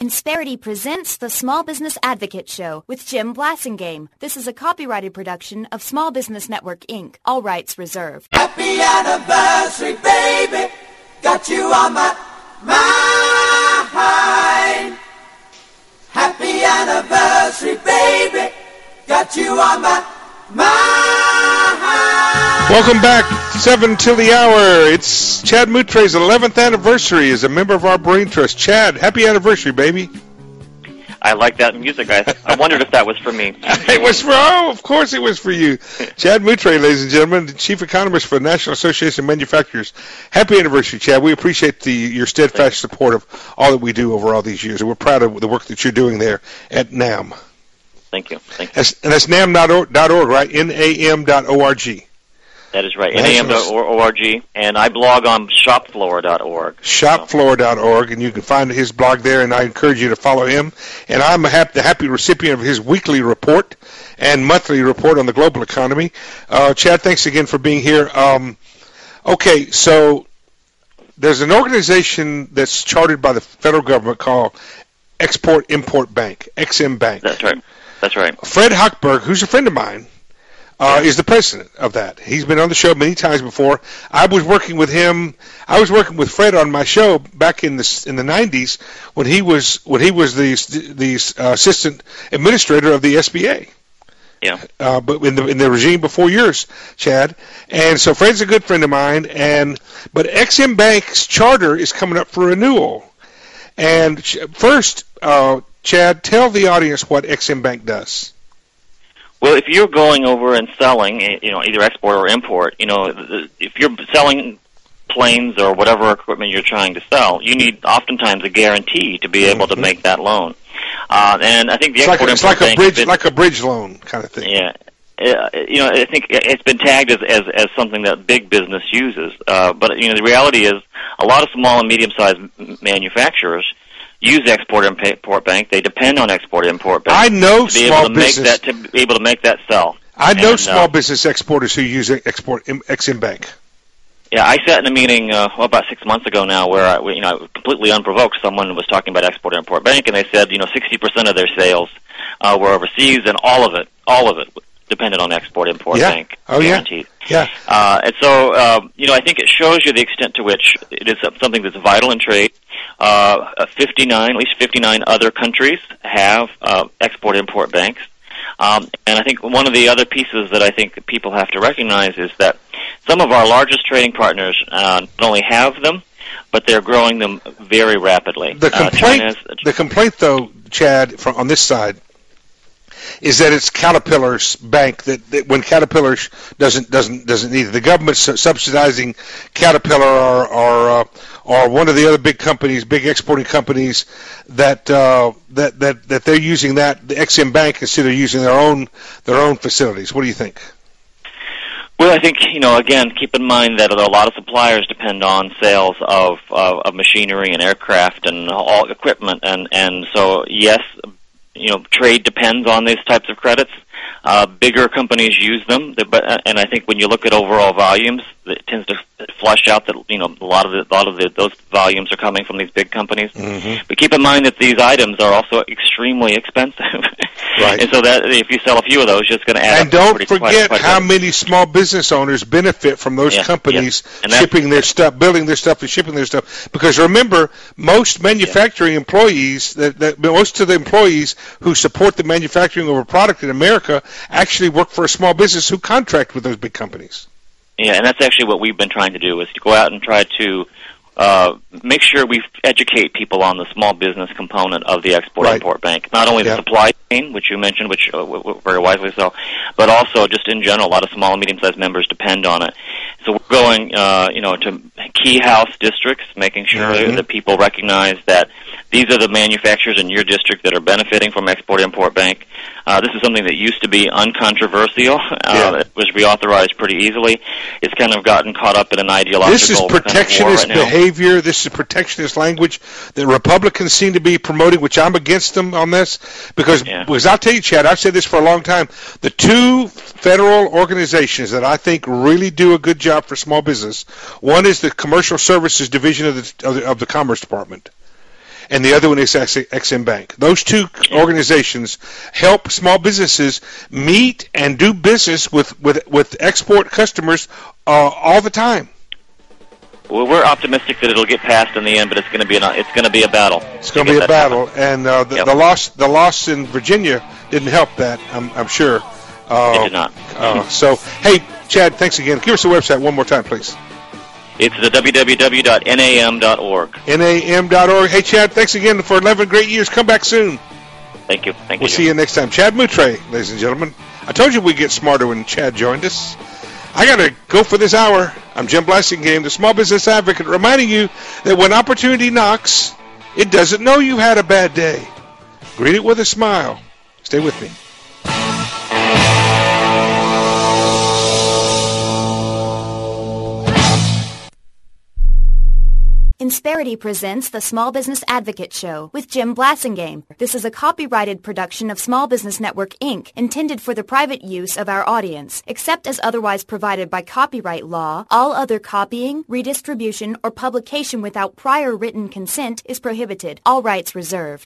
Insperity presents the Small Business Advocate Show with Jim Blasingame. This is a copyrighted production of Small Business Network, Inc. All rights reserved. Happy anniversary, baby. Got you on my mind. Happy anniversary, baby. Got you on my mind. Welcome back. 7 till the hour. It's Chad Moutre's 11th anniversary as a member of our Brain Trust. Chad, happy anniversary, baby. I like that music, guys. I wondered if that was for me. It was for, of course it was for you. Chad Moutre, ladies and gentlemen, the Chief Economist for the National Association of Manufacturers. Happy anniversary, Chad. We appreciate your steadfast support of all that we do over all these years, and we're proud of the work that you're doing there at NAM. Thank you. And that's nam.org, right? NAM.org. That is right, NAM.org, and I blog on shopfloor.org. Shopfloor.org, and you can find his blog there, and I encourage you to follow him. And I'm the happy recipient of his weekly report and monthly report on the global economy. Chad, thanks again for being here. Okay, so there's an organization that's chartered by the federal government called Export-Import Bank, EXIM Bank. That's right. Fred Hochberg, who's a friend of mine, is the president of that. He's been on the show many times before. I was working with him. I was working with Fred on my show back in the 90s when he was the assistant administrator of the SBA. Yeah. But in the regime before yours, Chad. And so Fred's a good friend of mine. But EXIM Bank's charter is coming up for renewal. And first, Chad, tell the audience what EXIM Bank does. Well, if you're going over and selling, either export or import, if you're selling planes or whatever equipment you're trying to sell, you need oftentimes a guarantee to be able to make that loan. And I think the Export-Import Bank it's like a bridge loan kind of thing. Yeah. I think it's been tagged as something that big business uses. But the reality is a lot of small and medium-sized manufacturers use Export-Import Bank. They depend on Export-Import Bank. I know small business to be able to make that sell. I know small business exporters who use EXIM Bank. Yeah, I sat in a meeting about 6 months ago now where completely unprovoked, someone was talking about Export-Import Bank, and they said 60% of their sales were overseas, and all of it depended on Export-Import Bank. Oh, guaranteed. Yeah. And so, I think it shows you the extent to which it is something that's vital in trade. At least 59 other countries have Export-Import Banks. And I think one of the other pieces that I think people have to recognize is that some of our largest trading partners not only have them, but they're growing them very rapidly. The complaint, though, Chad, on this side, is that it's Caterpillar's bank that when Caterpillar doesn't need it. The government's subsidizing Caterpillar or one of the other big companies, big exporting companies that they're using the EXIM Bank instead of using their own facilities. What do you think? Well, I think, again, keep in mind that a lot of suppliers depend on sales of machinery and aircraft and all equipment, and so yes, trade depends on these types of credits. Bigger companies use them, and I think when you look at overall volumes, it tends to flush out that a lot of those volumes are coming from these big companies. Mm-hmm. But keep in mind that these items are also extremely expensive, right? And so that if you sell a few of those, it's going to add. And don't forget how many small business owners benefit from those companies shipping their stuff, building their stuff, and shipping their stuff. Because remember, most manufacturing employees, most of the employees who support the manufacturing of a product in America actually work for a small business who contract with those big companies. Yeah, and that's actually what we've been trying to do, is to go out and try to make sure we educate people on the small business component of the Export-Import Bank. Not only the supply chain, which you mentioned, which very wisely so, but also just in general, a lot of small and medium-sized members depend on it. So we're going, to key house districts, making sure that people recognize that these are the manufacturers in your district that are benefiting from Export-Import Bank. This is something that used to be uncontroversial. It was reauthorized pretty easily. It's kind of gotten caught up in an ideological This is protectionist behavior. This is protectionist language that Republicans seem to be promoting, which I'm against them on this. Because I'll tell you, Chad, I've said this for a long time, the two federal organizations that I think really do a good job for small business, one is the Commercial Services Division of the Commerce Department. and the other one is Ex-Im Bank. Those two organizations help small businesses meet and do business with export customers all the time. Well, we're optimistic that it'll get passed in the end, but it's going to be a battle. It's going to be a battle, and the loss in Virginia didn't help that. I'm sure. It did not. So, hey, Chad, thanks again. Give us the website one more time, please. It's the www.nam.org. NAM.org. Hey, Chad, thanks again for 11 great years. Come back soon. Thank you. We'll see you next time. Chad Moutre, ladies and gentlemen. I told you we'd get smarter when Chad joined us. I got to go for this hour. I'm Jim Blasingame, the Small Business Advocate, reminding you that when opportunity knocks, it doesn't know you had a bad day. Greet it with a smile. Stay with me. Insperity presents the Small Business Advocate Show with Jim Blasingame. This is a copyrighted production of Small Business Network, Inc., intended for the private use of our audience. Except as otherwise provided by copyright law, all other copying, redistribution, or publication without prior written consent is prohibited. All rights reserved.